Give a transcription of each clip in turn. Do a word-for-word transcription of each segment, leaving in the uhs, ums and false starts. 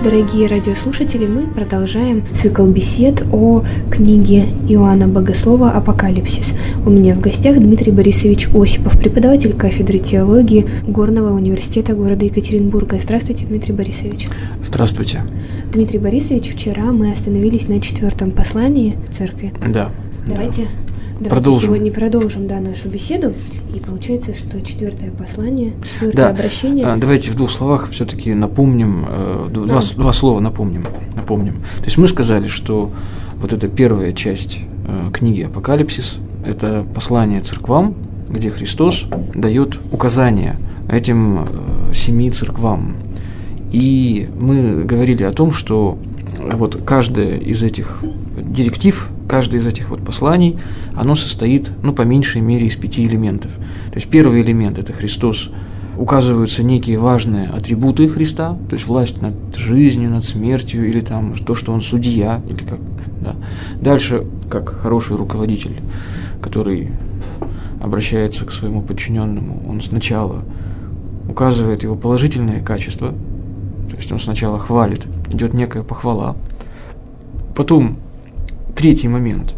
Дорогие радиослушатели, мы продолжаем цикл бесед о книге Иоанна Богослова «Апокалипсис». У меня в гостях Дмитрий Борисович Осипов, преподаватель кафедры теологии Горного университета города Екатеринбурга. Здравствуйте, Дмитрий Борисович. Здравствуйте. Дмитрий Борисович, вчера мы остановились на четвертом послании церкви. Да. Давайте... Да. Давайте продолжим. сегодня продолжим да, нашу беседу. И получается, что четвертое послание, четвертое да. обращение. А, давайте в двух словах все-таки напомним, э, да. два, два слова напомним, напомним. То есть мы сказали, что вот эта первая часть э, книги «Апокалипсис» – это послание церквам, где Христос дает указания этим э, семи церквам. И мы говорили о том, что вот каждая из этих директив, каждое из этих вот посланий, оно состоит, ну, по меньшей мере, из пяти элементов. То есть первый элемент – это Христос, указываются некие важные атрибуты Христа, то есть власть над жизнью, над смертью, или там то, что Он судья, или как, да. Дальше, как хороший руководитель, который обращается к своему подчиненному, он сначала указывает его положительные качества, то есть он сначала хвалит, идет некая похвала. Потом третий момент.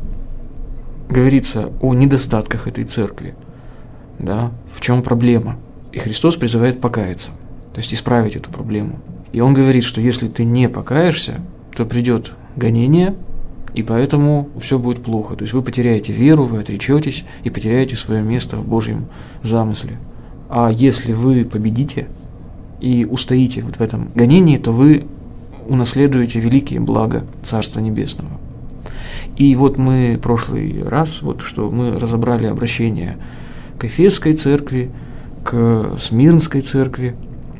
Говорится о недостатках этой церкви. Да, в чем проблема? И Христос призывает покаяться, то есть исправить эту проблему. И Он говорит, что если ты не покаешься, то придет гонение, и поэтому все будет плохо. То есть вы потеряете веру, вы отречетесь и потеряете свое место в Божьем замысле. А если вы победите и устоите вот в этом гонении, то вы унаследуете великие блага Царства Небесного. И вот мы в прошлый раз, вот что мы разобрали обращение к Эфесской церкви, к Смирнской церкви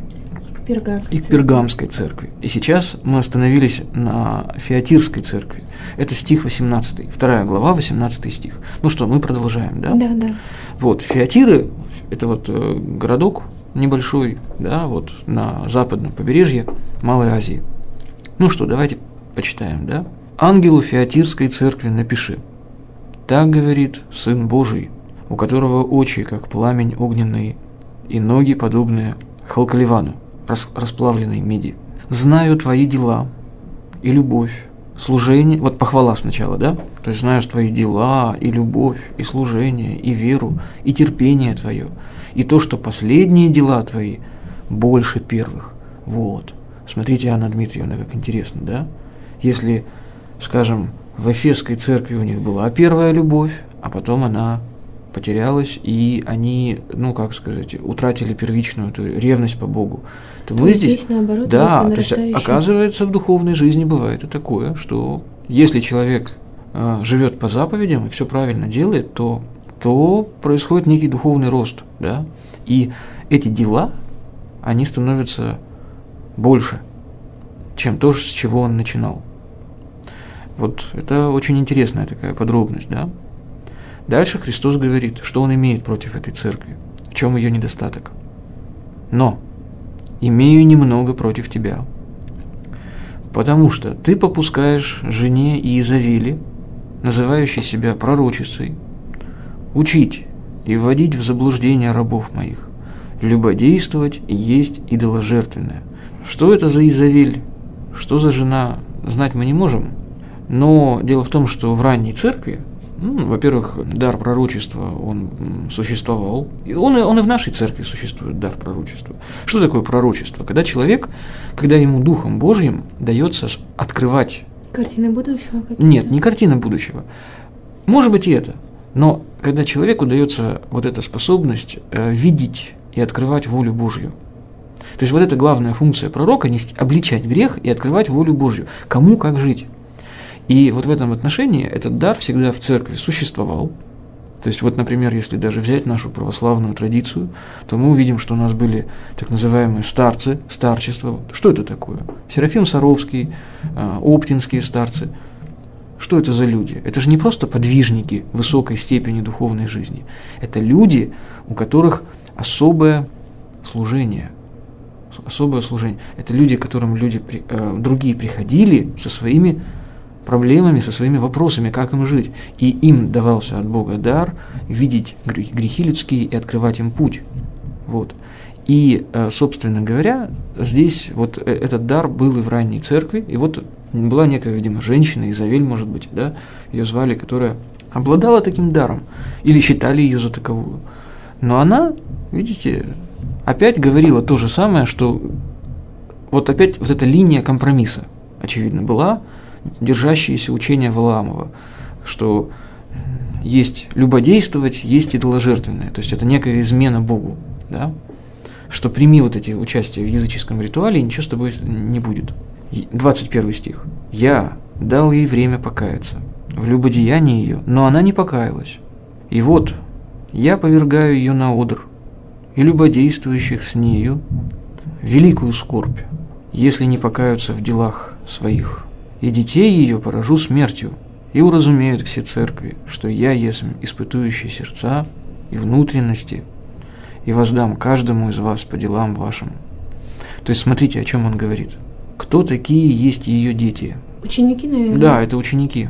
и к Пергамской церкви. И сейчас мы остановились на Фиатирской церкви. Это стих восемнадцатый, вторая глава, восемнадцатый стих. Ну что, мы продолжаем, да? Да, да. Вот, Фиатиры – это вот городок небольшой, да, вот на западном побережье Малой Азии. Ну что, давайте почитаем, да? «Ангелу Фиатирской церкви напиши: так говорит Сын Божий, у которого очи, как пламень огненный, и ноги, подобные халкаливану, расплавленной меди. Знаю твои дела и любовь, служение». Вот похвала сначала, да? То есть знаю твои дела и любовь, и служение, и веру, и терпение твое, и то, что последние дела твои больше первых. Вот. Смотрите, Анна Дмитриевна, как интересно, да? Если, скажем, в Эфесской церкви у них была первая любовь, а потом она потерялась, и они, ну, как сказать, утратили первичную эту ревность по Богу, то, то мы здесь, здесь наоборот, да, то есть, оказывается, в духовной жизни бывает и такое, что если человек э, живет по заповедям и все правильно делает, то, то происходит некий духовный рост, да, и эти дела, они становятся больше, чем то, с чего он начинал. Вот это очень интересная такая подробность, да. Дальше Христос говорит, что Он имеет против этой церкви, в чем ее недостаток. «Но имею немного против тебя, потому что ты попускаешь жене Иезавели, называющей себя пророчицей, учить и вводить в заблуждение рабов моих, любодействовать и есть идоложертвенное». Что это за Иезавель, что за жена, знать мы не можем, но дело в том, что в ранней церкви, ну, во-первых, дар пророчества, он существовал. И он, он и в нашей церкви существует, дар пророчества. Что такое пророчество? Когда человек, когда ему Духом Божьим дается открывать... Картины будущего? Какие-то? Нет, не картины будущего. Может быть и это. Но когда человеку дается вот эта способность э, видеть и открывать волю Божью. То есть вот это главная функция пророка – нести, обличать грех и открывать волю Божью. Кому как жить. И вот в этом отношении этот дар всегда в церкви существовал. То есть вот, например, если даже взять нашу православную традицию, то мы увидим, что у нас были так называемые старцы, старчество. Что это такое? Серафим Саровский, оптинские старцы. Что это за люди? Это же не просто подвижники высокой степени духовной жизни. Это люди, у которых особое служение. Особое служение. Это люди, к которым люди, э, другие приходили со своими проблемами, со своими вопросами, как им жить. И им давался от Бога дар видеть грехи людские и открывать им путь. Вот. И, собственно говоря, здесь вот этот дар был и в ранней церкви, и вот была некая, видимо, женщина, Изавель, может быть, да, ее звали, которая обладала таким даром, или считали ее за таковую. Но она, видите, опять говорила то же самое, что вот опять вот эта линия компромисса, очевидно, была, держащееся учение Валаамова, что есть любодействовать, есть идоложертвенное, то есть это некая измена Богу, да, что прими вот эти участия в языческом ритуале, и ничего с тобой не будет. двадцать первый стих. «Я дал ей время покаяться в любодеянии ее, но она не покаялась. И вот я повергаю ее на одр, и любодействующих с нею великую скорбь, если не покаются в делах своих. И детей ее поражу смертью, и уразумеют все церкви, что я есмь испытующий сердца и внутренности, и воздам каждому из вас по делам вашим». То есть смотрите, о чем он говорит. Кто такие есть ее дети? Ученики, наверное. Да, это ученики.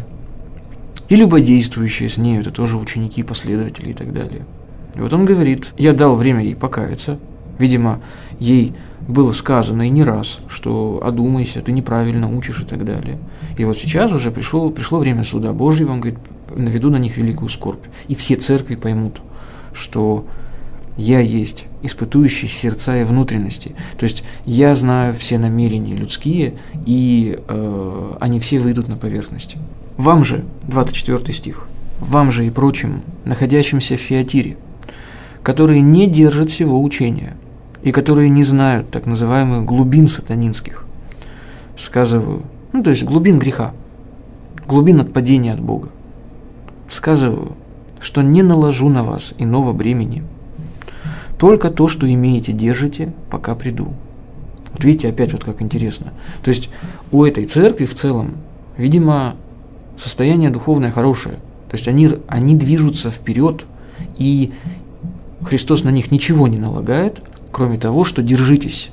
И любодействующие с нею, это тоже ученики, последователи и так далее. И вот он говорит, я дал время ей покаяться. Видимо, ей было сказано и не раз, что одумайся, ты неправильно учишь и так далее. И вот сейчас уже пришло, пришло время суда Божьего, он говорит, наведу на них великую скорбь. И все церкви поймут, что я есть испытующий сердца и внутренности. То есть я знаю все намерения людские, и э, они все выйдут на поверхность. Вам же, двадцать четвёртый стих, вам же и прочим, находящимся в Фиатире, которые не держат всего учения, и которые не знают так называемых глубин сатанинских, сказываю, ну то есть глубин греха, глубин отпадения от Бога, сказываю, что не наложу на вас иного бремени, только то, что имеете, держите, пока приду. Вот видите, опять вот как интересно. То есть у этой церкви в целом, видимо, состояние духовное хорошее. То есть они, они движутся вперед, и Христос на них ничего не налагает, кроме того, что держитесь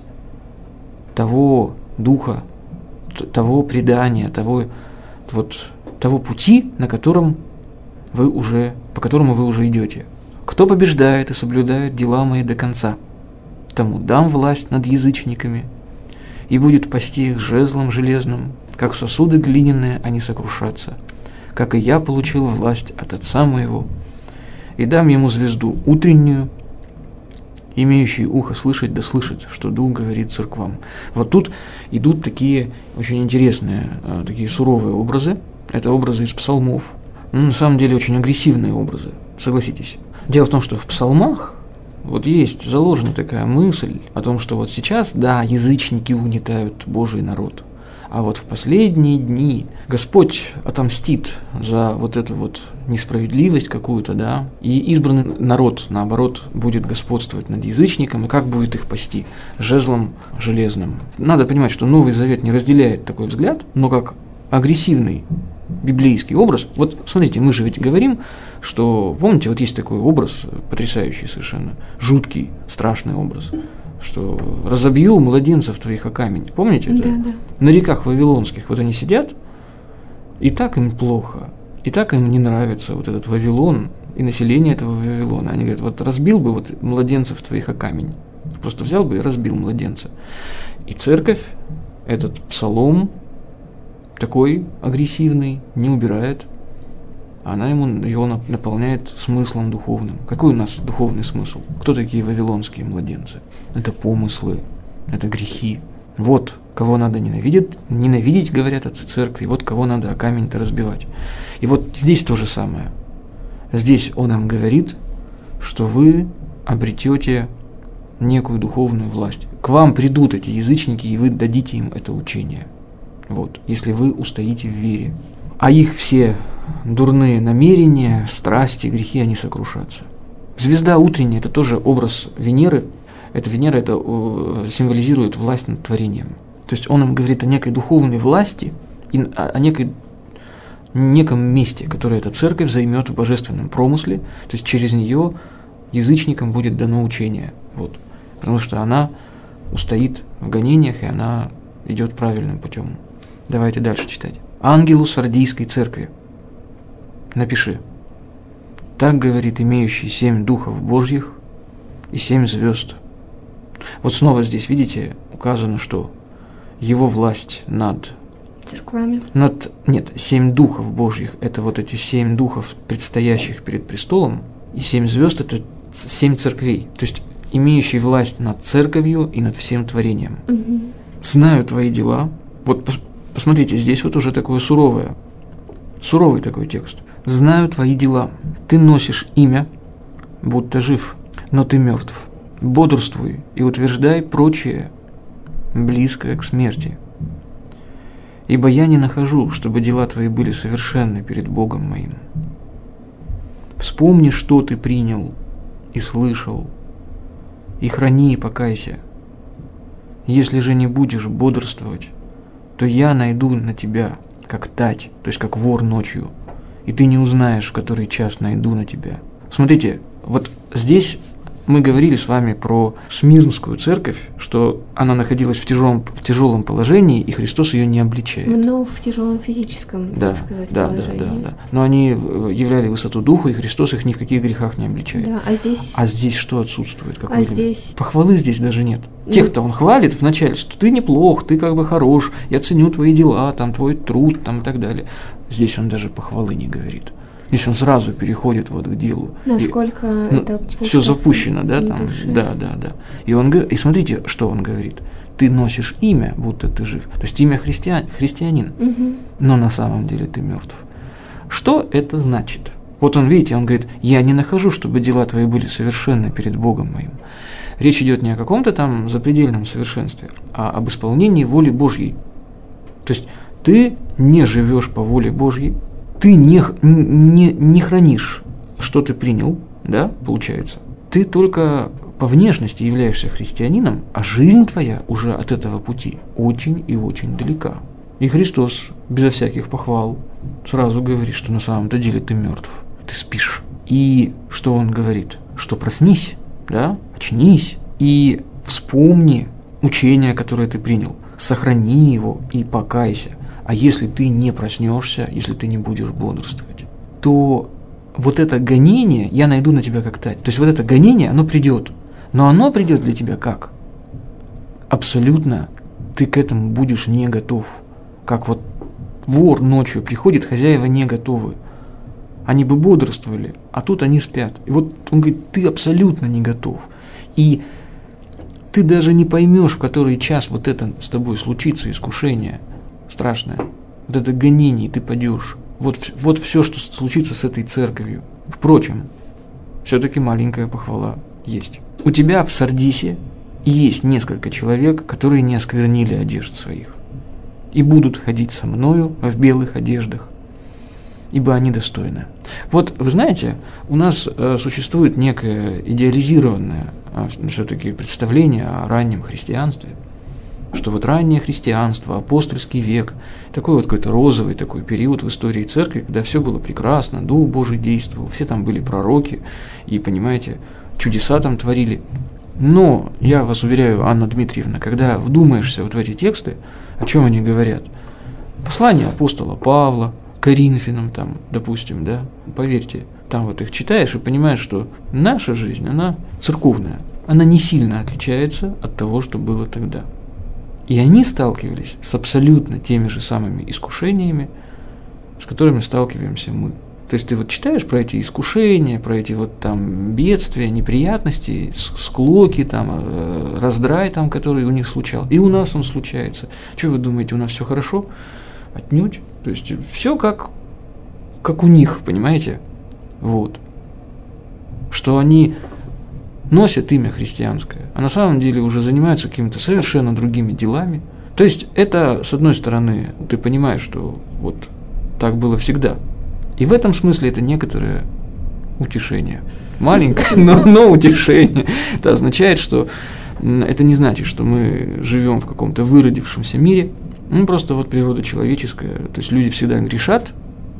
того духа, того предания, того, вот, того пути, на котором вы уже, по которому вы уже идете. Кто побеждает и соблюдает дела мои до конца, тому дам власть над язычниками, и будет пасти их жезлом железным, как сосуды глиняные они сокрушатся, как и я получил власть от Отца моего, и дам ему звезду утреннюю, имеющий ухо слышать да слышать, что Дух говорит церквам. Вот тут идут такие очень интересные, такие суровые образы. Это образы из псалмов. Ну, на самом деле очень агрессивные образы, согласитесь. Дело в том, что в псалмах вот есть заложена такая мысль о том, что вот сейчас, да, язычники угнетают Божий народ, а вот в последние дни Господь отомстит за вот эту вот несправедливость какую-то, да, и избранный народ, наоборот, будет господствовать над язычником, и как будет их пасти? Жезлом железным. Надо понимать, что Новый Завет не разделяет такой взгляд, но как агрессивный библейский образ. Вот смотрите, мы же ведь говорим, что, помните, вот есть такой образ, потрясающий совершенно, жуткий, страшный образ, что разобью младенцев твоих о камень. Помните это? Да, да. На реках вавилонских вот они сидят, и так им плохо, и так им не нравится вот этот Вавилон и население этого Вавилона. Они говорят, вот разбил бы вот младенцев твоих о камень. Просто взял бы и разбил младенца. И церковь этот псалом такой агрессивный не убирает. Она ему его наполняет смыслом духовным. Какой у нас духовный смысл? Кто такие вавилонские младенцы? Это помыслы, это грехи. Вот кого надо ненавидеть, ненавидеть, говорят отцы церкви, вот кого надо о камень-то разбивать. И вот здесь то же самое. Здесь он нам говорит, что вы обретете некую духовную власть. К вам придут эти язычники, и вы дадите им это учение. Вот, если вы устоите в вере. А их все дурные намерения, страсти, грехи, они сокрушатся. Звезда утренняя – это тоже образ Венеры. Это Венера это символизирует власть над творением. То есть он им говорит о некой духовной власти и о некой, неком месте, которое эта церковь займет в божественном промысле. То есть через нее язычникам будет дано учение. Вот. Потому что она устоит в гонениях, и она идет правильным путем. Давайте дальше читать. Ангелу Сардийской церкви напиши. Так говорит имеющий семь духов Божьих и семь звезд, Вот снова здесь, видите, указано, что его власть над церквами. Над, нет, семь духов Божьих, это вот эти семь духов, предстоящих перед престолом, и семь звезд – это семь церквей, то есть имеющие власть над церковью и над всем творением. Угу. Знаю твои дела. Вот посмотрите, здесь вот уже такое суровое, суровый такой текст. Знаю твои дела. Ты носишь имя, будто жив, но ты мертв. Бодрствуй и утверждай прочее, близкое к смерти. Ибо я не нахожу, чтобы дела твои были совершенны перед Богом моим. Вспомни, что ты принял и слышал, и храни и покайся. Если же не будешь бодрствовать, то я найду на тебя, как тать, то есть как вор ночью, и ты не узнаешь, в который час найду на тебя. Смотрите, вот здесь мы говорили с вами про Смирнскую церковь, что она находилась в тяжелом, в тяжелом положении, и Христос ее не обличает. Но в тяжелом физическом, да, так сказать, да, положении. Да, да, да. Но они являли высоту духа, и Христос их ни в каких грехах не обличает. Да, а здесь... А здесь что отсутствует? Как а здесь... Похвалы здесь даже нет. Тех-то он хвалит вначале, что ты неплох, ты как бы хорош, я ценю твои дела, там, твой труд там, и так далее. Здесь он даже похвалы не говорит. Здесь он сразу переходит вот к делу. Насколько и, это ну, все запущено, да, там, да, да, да. И он и смотрите, что он говорит. Ты носишь имя, будто ты жив. То есть имя христиан, христианин, угу. но на самом деле ты мертв. Что это значит? Вот он, видите, он говорит, я не нахожу, чтобы дела твои были совершенны перед Богом моим. Речь идет не о каком-то там запредельном совершенстве, а об исполнении воли Божьей. То есть ты не живешь по воле Божьей, ты не, не, не хранишь, что ты принял, да, получается. Ты только по внешности являешься христианином, а жизнь твоя уже от этого пути очень и очень далека. И Христос, безо всяких похвал, сразу говорит, что на самом-то деле ты мертв, ты спишь. И что он говорит? Что проснись, да, очнись и вспомни учение, которое ты принял, сохрани его и покайся. А если ты не проснешься, если ты не будешь бодрствовать, то вот это гонение я найду на тебя как тать. То есть вот это гонение, оно придет. Но оно придет для тебя как? Абсолютно ты к этому будешь не готов. Как вот вор ночью приходит, хозяева не готовы. Они бы бодрствовали, а тут они спят. И вот он говорит, ты абсолютно не готов. И ты даже не поймешь, в который час вот это с тобой случится, искушение страшное. Вот это гонение, и ты падешь. Вот, вот все, что случится с этой церковью. Впрочем, все-таки маленькая похвала есть. У тебя в Сардисе есть несколько человек, которые не осквернили одежд своих и будут ходить со мною в белых одеждах, ибо они достойны. Вот, вы знаете, у нас э, существует некое идеализированное э, все-таки представление о раннем христианстве, что вот раннее христианство, апостольский век, такой вот какой-то розовый такой период в истории церкви, когда все было прекрасно, Дух Божий действовал, все там были пророки, и, понимаете, чудеса там творили. Но, я вас уверяю, Анна Дмитриевна, когда вдумаешься вот в эти тексты, о чем они говорят? Послание апостола Павла, Коринфянам там, допустим, да, поверьте, там вот их читаешь и понимаешь, что наша жизнь, она церковная, она не сильно отличается от того, что было тогда. И они сталкивались с абсолютно теми же самыми искушениями, с которыми сталкиваемся мы. То есть ты вот читаешь про эти искушения, про эти вот там бедствия, неприятности, склоки, там, раздрай, там, который у них случался. И у нас он случается. Что вы думаете, у нас все хорошо? Отнюдь. То есть все как, как у них, понимаете? Вот. Что они носят имя христианское, а на самом деле уже занимаются какими-то совершенно другими делами. То есть это, с одной стороны, ты понимаешь, что вот так было всегда. И в этом смысле это некоторое утешение. Маленькое, но, но утешение. Это означает, что это не значит, что мы живем в каком-то выродившемся мире. Ну, просто вот природа человеческая. То есть люди всегда грешат.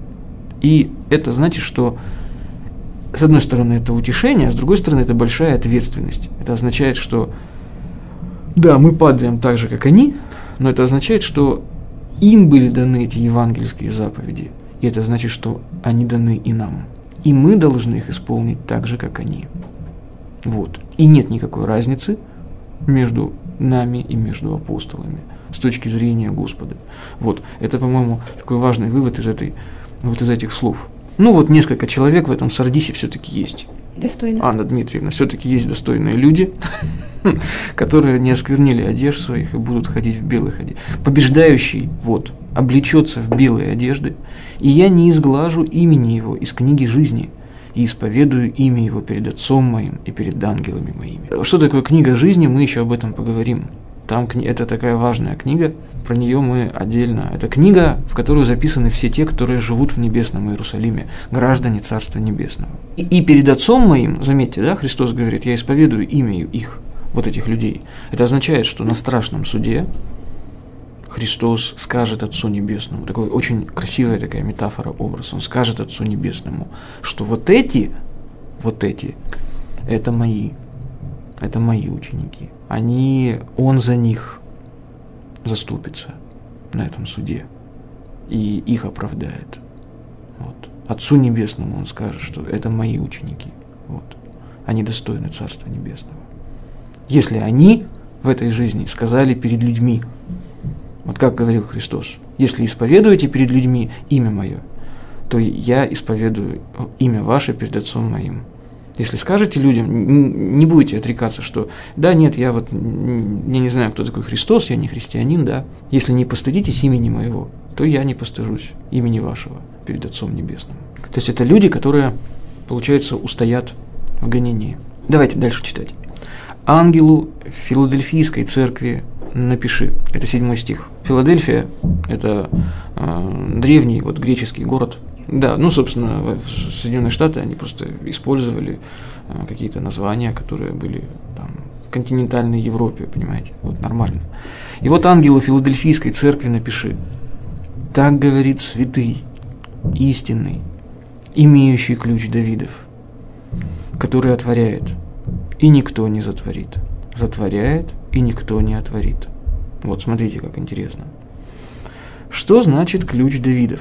И это значит, что с одной стороны это утешение, а с другой стороны это большая ответственность. Это означает, что да, мы падаем так же, как они, но это означает, что им были даны эти евангельские заповеди. И это значит, что они даны и нам. И мы должны их исполнить так же, как они. Вот. И нет никакой разницы, между нами и между апостолами с точки зрения Господа. Вот, это, по-моему, такой важный вывод из, этой, вот из этих слов. Ну вот несколько человек в этом Сардисе все-таки есть. Достойно. Анна Дмитриевна, все-таки есть достойные люди, которые не осквернили одежд своих и будут ходить в белых одеждах. Побеждающий, вот, облечется в белые одежды, и я не изглажу имени его из книги жизни, и исповедую имя его перед Отцом моим и перед ангелами моими. Что такое книга жизни, мы еще об этом поговорим. Там это такая важная книга, про нее мы отдельно. Это книга, в которую записаны все те, которые живут в небесном Иерусалиме, граждане Царства Небесного. И, и перед Отцом моим, заметьте, да, Христос говорит, я исповедую имя их, вот этих людей. Это означает, что на страшном суде Христос скажет Отцу Небесному, такой очень красивая такая метафора, образ, Он скажет Отцу Небесному, что вот эти, вот эти, это мои, это мои ученики. Они, Он за них заступится на этом суде и их оправдает. Вот. Отцу Небесному Он скажет, что это мои ученики. Вот. Они достойны Царства Небесного. Если они в этой жизни сказали перед людьми, вот как говорил Христос, если исповедуете перед людьми имя Мое, то я исповедую имя ваше перед Отцом Моим. Если скажете людям, не будете отрекаться, что да, нет, я вот я не знаю, кто такой Христос, я не христианин, да. Если не постыдитесь имени Моего, то я не постыжусь имени вашего перед Отцом Небесным. То есть это люди, которые, получается, устоят в гонении. Давайте дальше читать. «Ангелу Филадельфийской церкви напиши». Это седьмой стих. Филадельфия – это э, древний вот, греческий город. Да, ну, собственно, в Соединенные Штаты они просто использовали э, какие-то названия, которые были там, в континентальной Европе, понимаете, вот нормально. И вот ангелу Филадельфийской церкви напиши. «Так говорит святый, истинный, имеющий ключ Давидов, который отворяет, и никто не затворит, затворяет, и никто не отворит». Вот, смотрите, как интересно. Что значит ключ Давидов?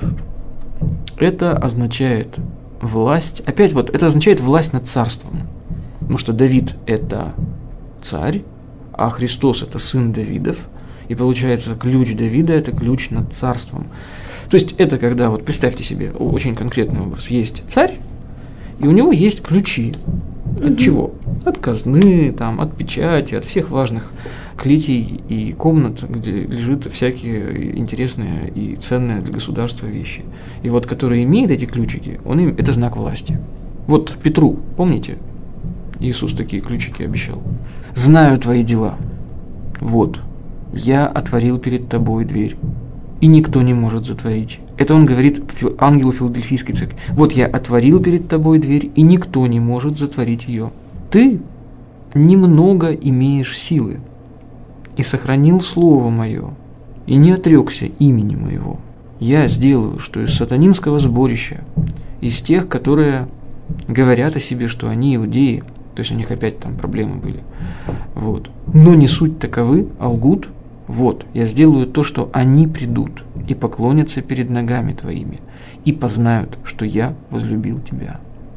Это означает власть, опять вот, это означает власть над царством. Потому что Давид – это царь, а Христос – это сын Давидов. И получается, ключ Давида – это ключ над царством. То есть это когда, вот представьте себе, очень конкретный образ. Есть царь, и у него есть ключи. От чего? От казны, там, от печати, от всех важных клетий и комнат, где лежат всякие интересные и ценные для государства вещи. И вот, который имеет эти ключики, он им, это знак власти. Вот Петру, помните, Иисус такие ключики обещал. «Знаю твои дела. Вот, я отворил перед тобой дверь, и никто не может затворить». Это он говорит ангелу Филадельфийской церкви. «Вот я отворил перед тобой дверь, и никто не может затворить ее. Ты немного имеешь силы, и сохранил слово мое, и не отрекся имени моего. Я сделаю, что из сатанинского сборища, из тех, которые говорят о себе, что они иудеи», то есть у них опять там проблемы были, вот, «но не суть таковы, а лгут. Вот, я сделаю то, что они придут и поклонятся перед ногами твоими, и познают, что я возлюбил тебя.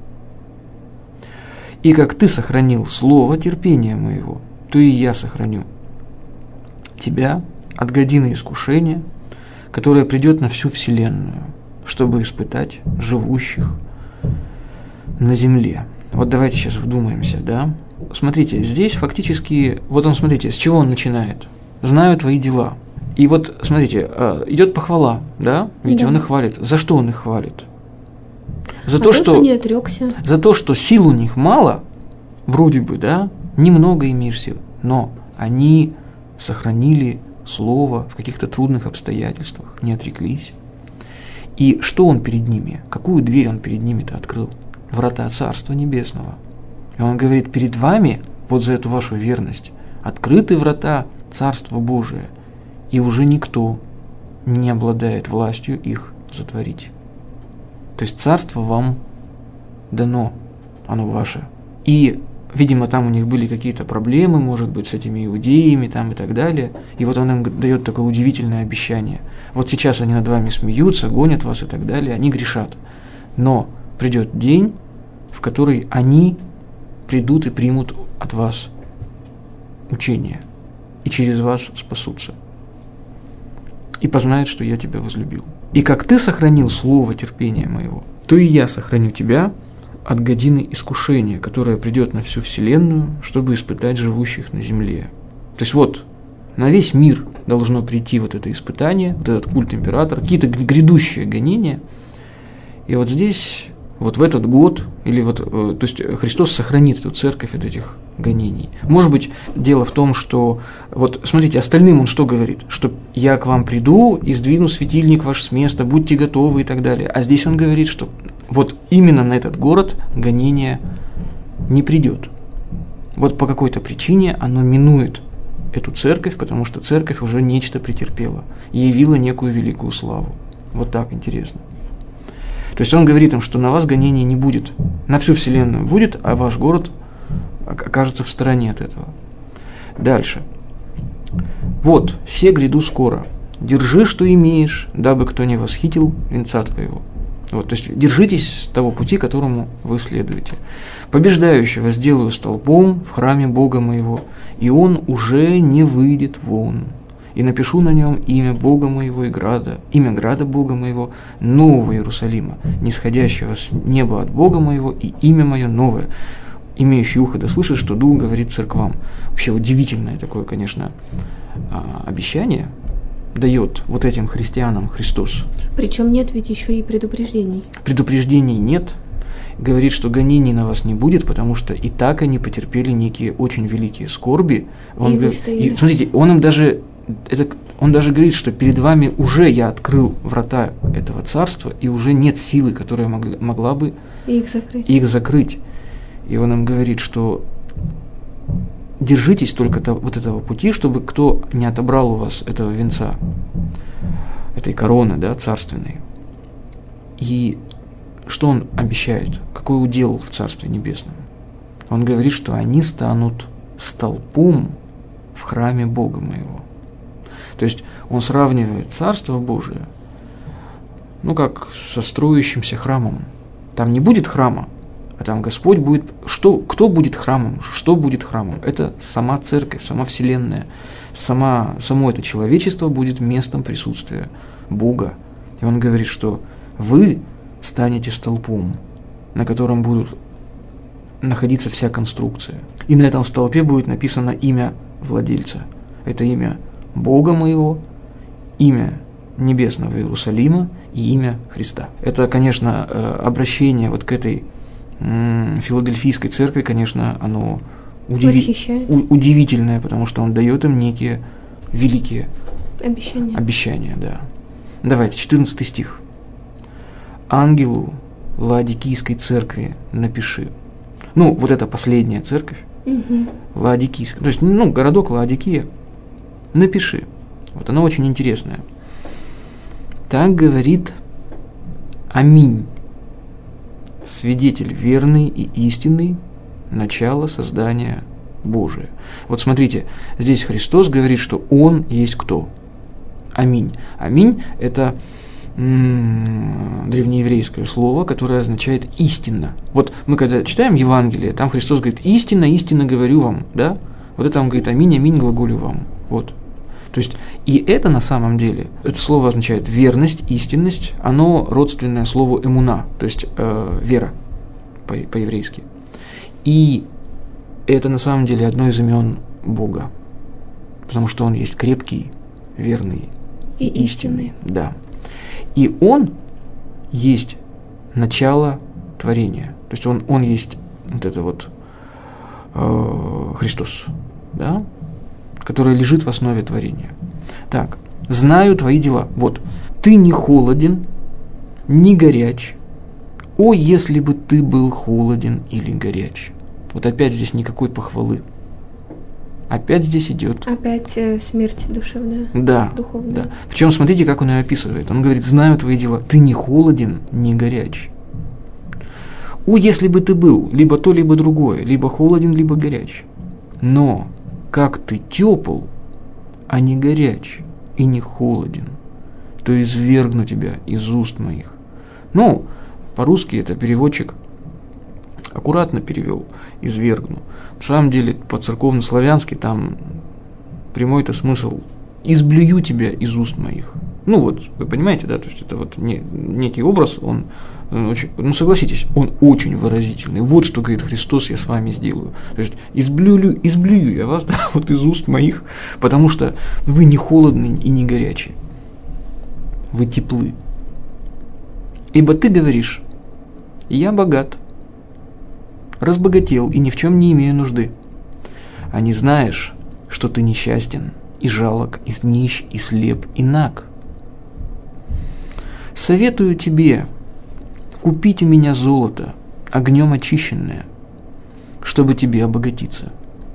И как ты сохранил слово терпения моего, то и я сохраню тебя от годины искушения, которое придет на всю вселенную, чтобы испытать живущих на земле». Вот давайте сейчас вдумаемся, да? Смотрите, здесь фактически, вот он, смотрите, с чего он начинает? «Знаю твои дела». И вот, смотрите, идет похвала, да? Ведь да. Он их хвалит. За что он их хвалит? За, а то, что, не отрекся. За то, что сил у них мало, вроде бы, да? Немного имеешь сил. Но они сохранили слово в каких-то трудных обстоятельствах, не отреклись. И что он перед ними? Какую дверь он перед ними-то открыл? Врата Царства Небесного. И он говорит, перед вами, вот за эту вашу верность, открыты врата Царство Божие, и уже никто не обладает властью их затворить. То есть царство вам дано, оно ваше. И, видимо, там у них были какие-то проблемы, может быть, с этими иудеями там и так далее. И вот он им дает такое удивительное обещание. Вот сейчас они над вами смеются, гонят вас и так далее, они грешат. Но придет день, в который они придут и примут от вас учение, и через вас спасутся. И познают, что я тебя возлюбил. И как ты сохранил слово терпения моего, то и я сохраню тебя от годины искушения, которое придет на всю вселенную, чтобы испытать живущих на земле. То есть вот, на весь мир должно прийти вот это испытание, вот этот культ императора, какие-то грядущие гонения. И вот здесь, вот в этот год, или вот, то есть Христос сохранит эту церковь от этих гонений. Может быть, дело в том, что, вот смотрите, остальным он что говорит? Что я к вам приду и сдвину светильник ваш с места, будьте готовы и так далее. А здесь он говорит, что вот именно на этот город гонение не придет. Вот по какой-то причине оно минует эту церковь, потому что церковь уже нечто претерпела и явила некую великую славу. Вот так интересно. То есть он говорит им, что на вас гонения не будет, на всю вселенную будет, а ваш город окажется в стороне от этого. Дальше. Вот, се гряду скоро, держи, что имеешь, дабы кто не восхитил венца твоего. Вот, то есть держитесь того пути, которому вы следуете. Побеждающего сделаю столпом в храме Бога моего, и он уже не выйдет вон. И напишу на нем имя Бога моего и града, имя града Бога моего, нового Иерусалима, нисходящего с неба от Бога моего, и имя мое новое, имеющий ухо да слышит, что Дух говорит церквам. Вообще удивительное такое, конечно, обещание дает вот этим христианам Христос. Причем нет ведь еще и предупреждений. Предупреждений нет. Говорит, что гонений на вас не будет, потому что и так они потерпели некие очень великие скорби. Он и говорит, и, смотрите, он им даже, это, он даже говорит, что перед вами уже я открыл врата этого царства, и уже нет силы, которая могла, могла бы их закрыть. их закрыть. И он им говорит, что держитесь только того, вот этого пути, чтобы кто не отобрал у вас этого венца, этой короны, да, царственной. И что он обещает? Какой удел в Царстве Небесном? Он говорит, что они станут столпом в храме Бога моего. То есть он сравнивает Царство Божие, ну, как со строящимся храмом. Там не будет храма, а там Господь будет... Что, кто будет храмом? Что будет храмом? Это сама церковь, сама вселенная, сама, само это человечество будет местом присутствия Бога. И он говорит, что вы станете столпом, на котором будут находиться вся конструкция. И на этом столпе будет написано имя владельца. Это имя Бога моего, имя небесного Иерусалима и имя Христа. Это, конечно, обращение вот к этой филадельфийской церкви, конечно, оно удиви... у- удивительное, потому что он дает им некие великие обещания. обещания, да. Давайте, четырнадцатый стих. «Ангелу Лаодикийской церкви напиши». Ну, вот это последняя церковь, угу. Лаодикийская, то есть, ну, городок Лаодикия, напиши. Вот оно очень интересное. Так говорит Аминь, свидетель верный и истинный, начало создания Божия. Вот смотрите, здесь Христос говорит, что Он есть кто? Аминь. Аминь – это м- древнееврейское слово, которое означает истинно. Вот мы когда читаем Евангелие, там Христос говорит: истинно, истинно говорю вам, да? Вот это он говорит: аминь, аминь, глаголю вам. Вот. То есть, и это на самом деле, это слово означает верность, истинность, оно родственное слову эмуна, то есть э, вера по- по-еврейски. И это на самом деле одно из имен Бога, потому что Он есть крепкий, верный и истинный. истинный. Да. И Он есть начало творения, то есть Он, он есть вот это вот э, Христос, да? Который лежит в основе творения. Так, знаю твои дела. Вот, ты не холоден, не горяч. О, если бы ты был холоден или горяч. Вот опять здесь никакой похвалы. Опять здесь идет. Опять э, смерть душевная. Да, духовная. да. Причем смотрите, как он ее описывает. Он говорит: знаю твои дела. Ты не холоден, не горяч. О, если бы ты был либо то, либо другое, либо холоден, либо горяч. Но как ты тепл, а не горяч и не холоден, то извергну тебя из уст моих. Ну, по-русски это переводчик аккуратно перевел, извергну. На самом деле, по-церковно-славянски там прямой-то смысл «изблюю тебя из уст моих». Ну вот, вы понимаете, да, то есть это вот не, некий образ, он, он очень, ну согласитесь, он очень выразительный. Вот что говорит Христос, я с вами сделаю. То есть изблюю, изблюю я вас, да, вот из уст моих, потому что вы не холодны и не горячие, вы теплы. Ибо ты говоришь, я богат, разбогател и ни в чем не имею нужды, а не знаешь, что ты несчастен и жалок, и нищ, и слеп, и наг. Советую тебе купить у меня золото, огнем очищенное, чтобы тебе обогатиться,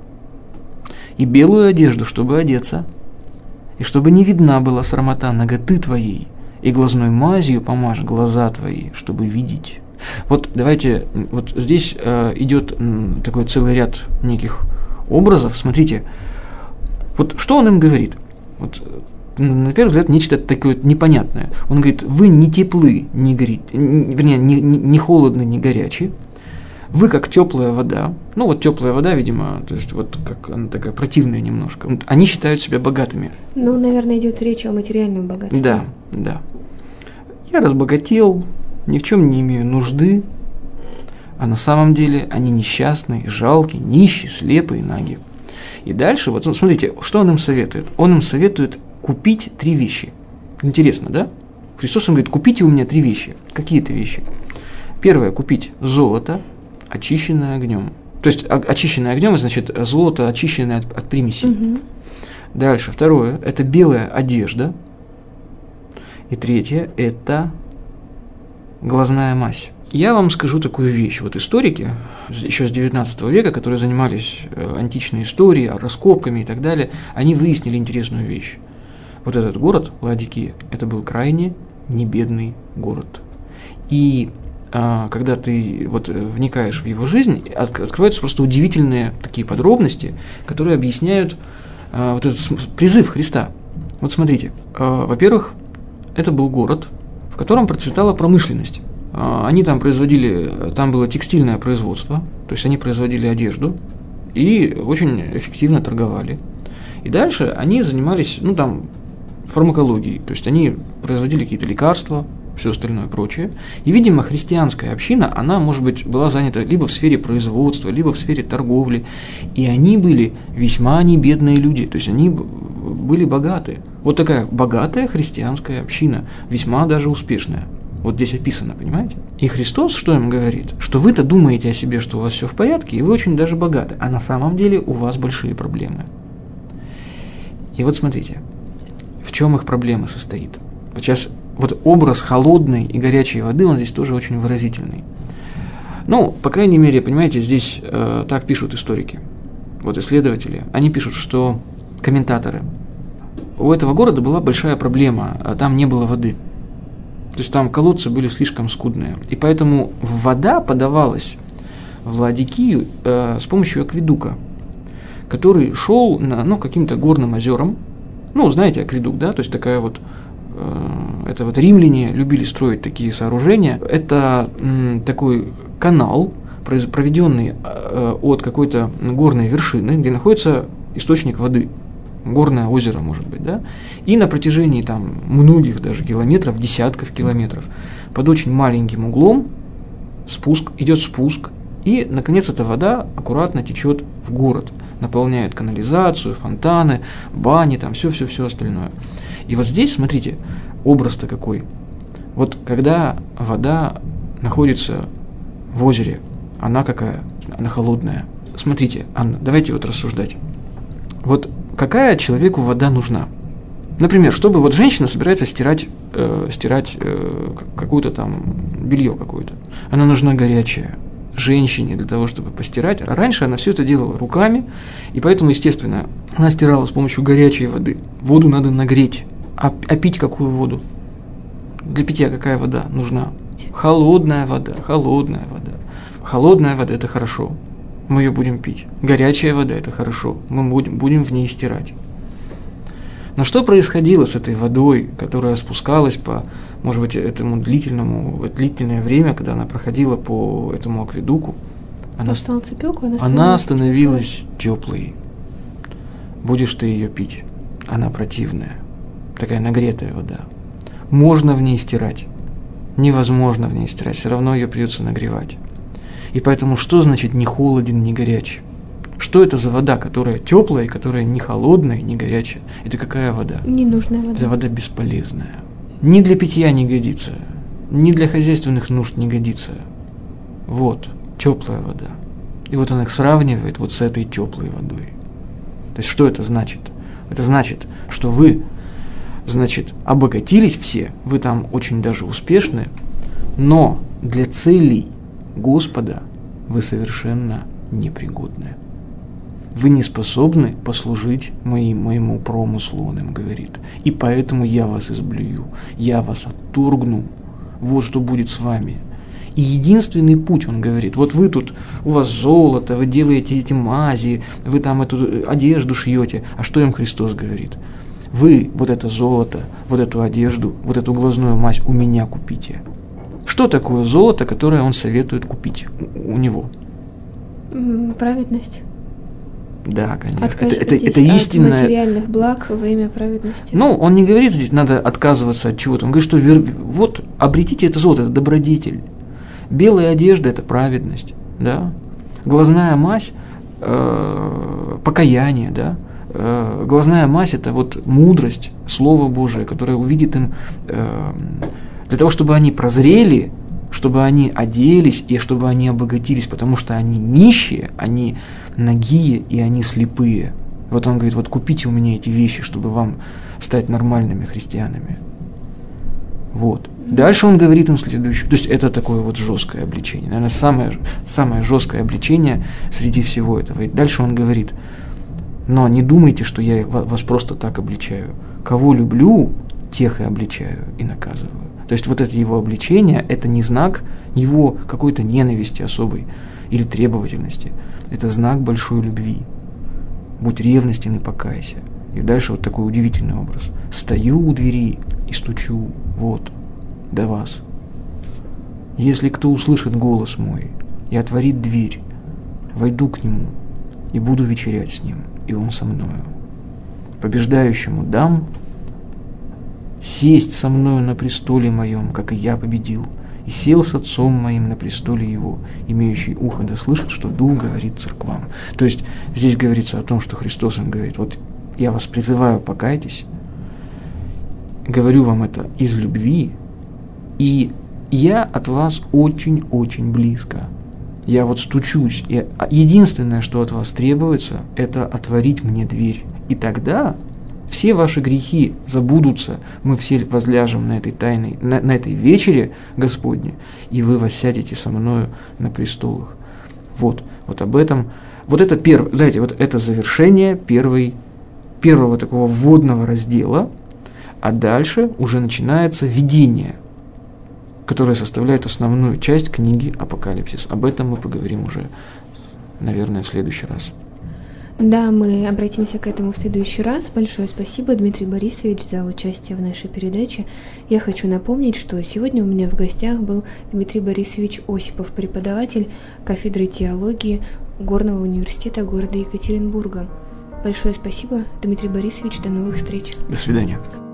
и белую одежду, чтобы одеться, и чтобы не видна была срамота наготы твоей, и глазной мазью помажь глаза твои, чтобы видеть. Вот давайте, вот здесь э, идет м, такой целый ряд неких образов. Смотрите, вот что он им говорит? Вот, на первый взгляд, нечто такое непонятное. Он говорит, вы не теплы, не горите, не, вернее, не, не, не холодны, не горячие. Вы как теплая вода. Ну вот теплая вода, видимо, то есть вот как она такая противная немножко. Они считают себя богатыми. Ну, наверное, идет речь о материальном богатстве. Да, да. Я разбогател, ни в чем не имею нужды, а на самом деле они несчастные, жалкие, нищие, слепые, наги. И дальше, вот смотрите, что он им советует? Он им советует купить три вещи. Интересно, да? Христос им говорит, купите у меня три вещи. Какие это вещи? Первое, купить золото, очищенное огнем. То есть очищенное огнем, значит, золото, очищенное от, от примесей. Угу. Дальше, второе, это белая одежда. И третье, это глазная мазь. Я вам скажу такую вещь. Вот историки, еще с девятнадцатого века, которые занимались античной историей, раскопками и так далее, они выяснили интересную вещь. Вот этот город, Лаодикия, это был крайне небедный город. И а, когда ты вот вникаешь в его жизнь, от, открываются просто удивительные такие подробности, которые объясняют а, вот этот призыв Христа. Вот смотрите, а, во-первых, это был город, в котором процветала промышленность. Они там производили, там было текстильное производство, то есть они производили одежду и очень эффективно торговали. И дальше они занимались, ну там, фармакологией, то есть они производили какие-то лекарства, все остальное прочее. И, видимо, христианская община, она, может быть, была занята либо в сфере производства, либо в сфере торговли. И они были весьма не бедные люди, то есть они были богатые. Вот такая богатая христианская община, весьма даже успешная. Вот здесь описано, понимаете? И Христос что им говорит? Что вы-то думаете о себе, что у вас все в порядке, и вы очень даже богаты, а на самом деле у вас большие проблемы. И вот смотрите, в чем их проблема состоит. Вот сейчас вот образ холодной и горячей воды, он здесь тоже очень выразительный. Ну, по крайней мере, понимаете, здесь э, так пишут историки, вот исследователи. Они пишут, что комментаторы, у этого города была большая проблема, а там не было воды. То есть там колодцы были слишком скудные. И поэтому вода подавалась в Лаодикию э, с помощью акведука, который шел на, ну, каким-то горным озерам. Ну, знаете, акведук, да, то есть такая вот, э, это вот римляне любили строить такие сооружения. Это м, такой канал, проведенный э, от какой-то горной вершины, где находится источник воды. Горное озеро, может быть, да, и на протяжении там многих даже километров, десятков километров, под очень маленьким углом спуск, идет спуск, и, наконец, эта вода аккуратно течет в город, наполняет канализацию, фонтаны, бани, там все-все-все остальное. И вот здесь, смотрите, образ-то какой. Вот когда вода находится в озере, она какая? Она холодная. Смотрите, Анна, давайте вот рассуждать. Вот какая человеку вода нужна? Например, чтобы вот женщина собирается стирать, э, стирать э, какую-то там белье какое-то. Она нужна горячая женщине для того, чтобы постирать. А раньше она все это делала руками, и поэтому, естественно, она стирала с помощью горячей воды. Воду надо нагреть. А, а пить какую воду? Для питья какая вода нужна? Холодная вода, холодная вода. Холодная вода – это хорошо. Мы ее будем пить. Горячая вода – это хорошо, мы будем, будем в ней стирать. Но что происходило с этой водой, которая спускалась по, может быть, этому длительному, длительное время, когда она проходила по этому акведуку? Она, стала цепёлку, она, она становилась теплой. Будешь ты ее пить. Она противная. Такая нагретая вода. Можно в ней стирать. Невозможно в ней стирать. Все равно ее придется нагревать. И поэтому что значит ни холоден, ни горяч? Что это за вода, которая теплая, которая не холодная, не горячая? Это какая вода? Ненужная вода. Это вода бесполезная. Ни для питья не годится, ни для хозяйственных нужд не годится. Вот, теплая вода. И вот он их сравнивает вот с этой теплой водой. То есть что это значит? Это значит, что вы, значит, обогатились все, вы там очень даже успешны, но для целей Господа вы совершенно непригодны. Вы не способны послужить моим, моему промыслу, он им говорит. И поэтому я вас изблюю, я вас отторгну. Вот что будет с вами. И единственный путь, он говорит, вот вы тут, у вас золото, вы делаете эти мази, вы там эту одежду шьете. А что им Христос говорит? Вы вот это золото, вот эту одежду, вот эту глазную мазь у меня купите. Что такое золото, которое он советует купить у, у него? Праведность. Да, конечно. Откажитесь это, это, это истинное... от материальных благ во имя праведности. Ну, он не говорит здесь, надо отказываться от чего-то. Он говорит, что вер... вот, обретите это золото, это добродетель. Белая одежда – это праведность, да. Глазная мазь э, – покаяние, да. Э, глазная мазь – это вот мудрость, Слово Божие, которое увидит им, э, для того, чтобы они прозрели, чтобы они оделись и чтобы они обогатились, потому что они нищие, они нагие и они слепые. Вот он говорит, вот купите у меня эти вещи, чтобы вам стать нормальными христианами. Вот. Дальше он говорит им следующее. То есть это такое вот жесткое обличение. Наверное, самое, самое жесткое обличение среди всего этого. И дальше он говорит, но не думайте, что я вас просто так обличаю. Кого люблю, тех и обличаю и наказываю. То есть вот это его обличение, это не знак его какой-то ненависти особой или требовательности. Это знак большой любви. Будь ревностен и покайся. И дальше вот такой удивительный образ. Стою у двери и стучу, вот, до вас. Если кто услышит голос мой и отворит дверь, войду к нему и буду вечерять с ним, и он со мною. Побеждающему дам сесть со мною на престоле моем, как и я победил, и сел с отцом моим на престоле его, имеющий ухо да слышит, что Дух говорит церквам. То есть здесь говорится о том, что Христос им говорит, вот я вас призываю, покайтесь, говорю вам это из любви, и я от вас очень-очень близко. Я вот стучусь, и единственное, что от вас требуется, это отворить мне дверь. И тогда все ваши грехи забудутся, мы все возляжем на этой тайной, на, на этой вечере Господне, и вы воссядете со мною на престолах. Вот, вот об этом, вот это первое, знаете, вот это завершение первой, первого такого вводного раздела, а дальше уже начинается видение, которое составляет основную часть книги Апокалипсис. Об этом мы поговорим уже, наверное, в следующий раз. Да, мы обратимся к этому в следующий раз. Большое спасибо, Дмитрий Борисович, за участие в нашей передаче. Я хочу напомнить, что сегодня у меня в гостях был Дмитрий Борисович Осипов, преподаватель кафедры теологии Горного университета города Екатеринбурга. Большое спасибо, Дмитрий Борисович, до новых встреч. До свидания.